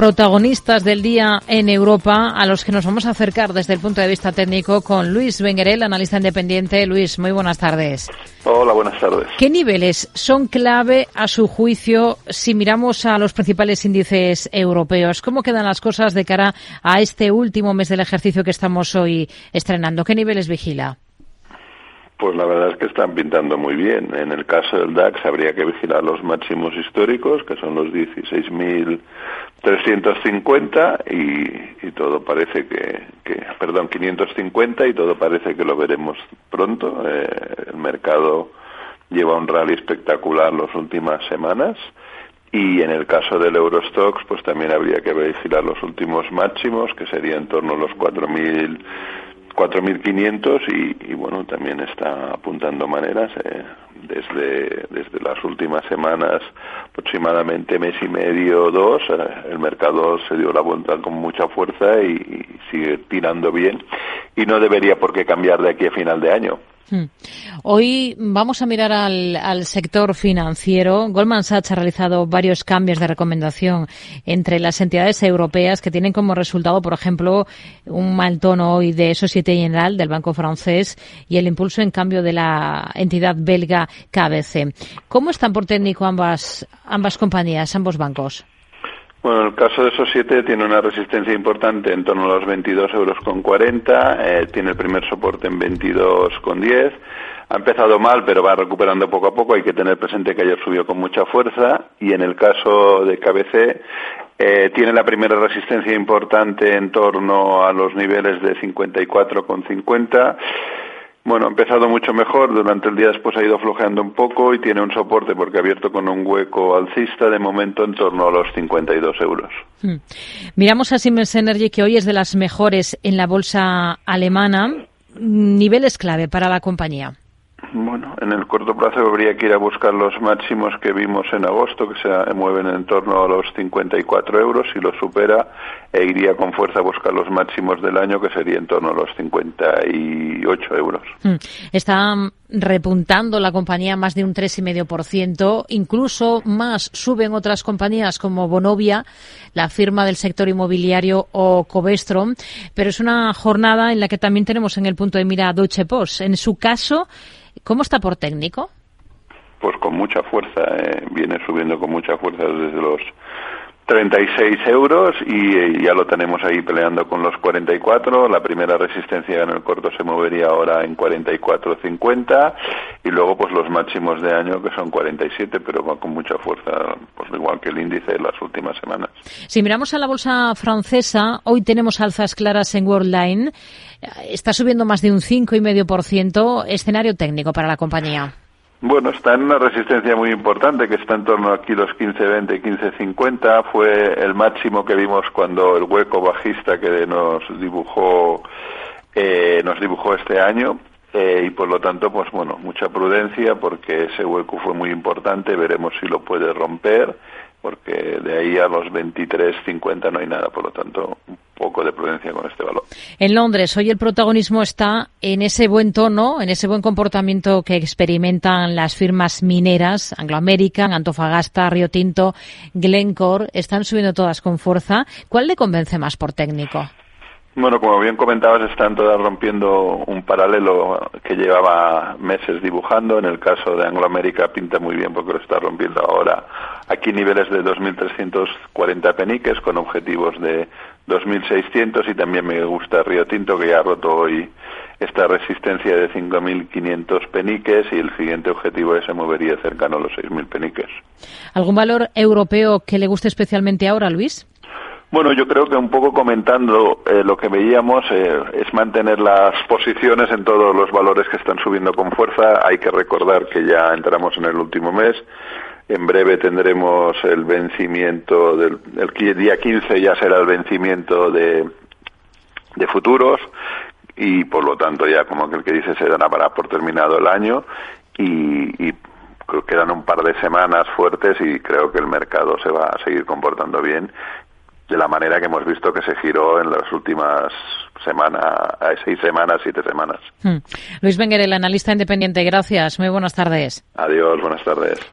protagonistas del día en Europa, a los que nos vamos a acercar desde el punto de vista técnico con Luis Benguerel, analista independiente. Luis, muy buenas tardes. Hola, buenas tardes. ¿Qué niveles son clave, a su juicio, si miramos a los principales índices europeos? ¿Cómo quedan las cosas de cara a este último mes del ejercicio que estamos hoy estrenando? ¿Qué niveles vigila? Pues la verdad es que están pintando muy bien. En el caso del DAX habría que vigilar los máximos históricos, que son los 16.350 y todo parece que 550 y todo parece que lo veremos pronto. El mercado lleva un rally espectacular las últimas semanas y en el caso del Eurostoxx pues también habría que vigilar los últimos máximos, que sería en torno a los 4.500 y bueno, también está apuntando maneras desde las últimas semanas, aproximadamente mes y medio, dos, el mercado se dio la vuelta con mucha fuerza y sigue tirando bien y no debería por qué cambiar de aquí a final de año. Hoy vamos a mirar al sector financiero. Goldman Sachs ha realizado varios cambios de recomendación entre las entidades europeas que tienen como resultado, por ejemplo, un mal tono hoy de Société Générale, del banco francés, y el impulso en cambio de la entidad belga KBC. ¿Cómo están por técnico ambas compañías, ambos bancos? Bueno, en el caso de Société tiene una resistencia importante en torno a los 22,40 €, tiene el primer soporte en 22,10. Ha empezado mal, pero va recuperando poco a poco. Hay que tener presente que ayer subió con mucha fuerza. Y en el caso de KBC, tiene la primera resistencia importante en torno a los niveles de 54,50. Bueno, ha empezado mucho mejor, durante el día después ha ido flojeando un poco y tiene un soporte porque ha abierto con un hueco alcista de momento en torno a los 52 €. Miramos a Siemens Energy, que hoy es de las mejores en la bolsa alemana. Niveles clave para la compañía. Bueno, en el corto plazo habría que ir a buscar los máximos que vimos en agosto, que se mueven en torno a los 54 €. Si lo supera, iría con fuerza a buscar los máximos del año, que sería en torno a los 58 €. Está repuntando la compañía más de un 3,5%, incluso más suben otras compañías como Vonovia, la firma del sector inmobiliario, o Covestro, pero es una jornada en la que también tenemos en el punto de mira a Deutsche Post. En su caso, ¿cómo está por técnico? Pues con mucha fuerza, viene subiendo con mucha fuerza desde los 36 € y ya lo tenemos ahí peleando con los 44. La primera resistencia en el corto se movería ahora en 44,50 y luego pues los máximos de año, que son 47, pero va con mucha fuerza, pues igual que el índice de las últimas semanas. Si miramos a la bolsa francesa, hoy tenemos alzas claras en Worldline. Está subiendo más de un 5,5%. Escenario técnico para la compañía. Bueno, está en una resistencia muy importante, que está en torno aquí los 15,20, 15,50. Fue el máximo que vimos cuando el hueco bajista que nos dibujó este año. Y por lo tanto, pues bueno, mucha prudencia porque ese hueco fue muy importante. Veremos si lo puede romper, porque de ahí a los 23,50 no hay nada. Por lo tanto, un poco de prudencia con este valor. En Londres, hoy el protagonismo está en ese buen tono, en ese buen comportamiento que experimentan las firmas mineras, Anglo American, Antofagasta, Rio Tinto, Glencore. Están subiendo todas con fuerza. ¿Cuál le convence más por técnico? Bueno, como bien comentabas, están todas rompiendo un paralelo que llevaba meses dibujando. En el caso de Anglo American pinta muy bien porque lo está rompiendo ahora. Aquí niveles de 2.340 peniques con objetivos de 2.600 y también me gusta Rio Tinto, que ya ha roto hoy esta resistencia de 5.500 peniques y el siguiente objetivo se movería cercano a los 6.000 peniques. ¿Algún valor europeo que le guste especialmente ahora, Luis? Bueno, yo creo que un poco comentando lo que veíamos es mantener las posiciones en todos los valores que están subiendo con fuerza. Hay que recordar que ya entramos en el último mes. En breve tendremos el vencimiento el día 15 ya será el vencimiento de futuros y por lo tanto ya como que el que dice se dará por terminado el año y creo que quedan un par de semanas fuertes y creo que el mercado se va a seguir comportando bien de la manera que hemos visto que se giró en las últimas 6 semanas, 7 semanas. Luis Benguerel, analista independiente, gracias. Muy buenas tardes. Adiós, buenas tardes.